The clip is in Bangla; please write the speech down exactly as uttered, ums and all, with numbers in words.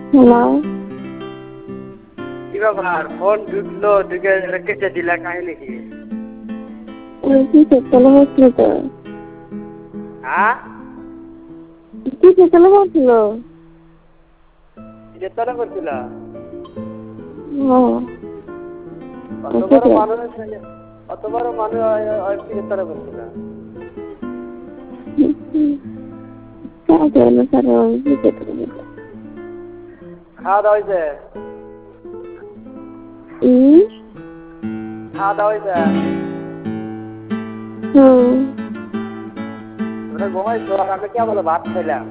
হ্যালো। কি ব্যাপার ফোন ঢুকলো ঢুকে কেটে দিলা কাহিনী কি? ওই কিসে চলে গেছিল তো? হ্যাঁ কিসে চলে গেছিল? কিসের তলে করছিল? হ্যাঁ অত বড় মানুষ অত বড় মানুষ কিসের তলে করছিল? খাওয়া দাওয়া হয়েছে? হুম খাওয়া দাওয়া হয়েছে? হুম ঘুমাইছো আর আমি কে বলে ভাত খাইলাম।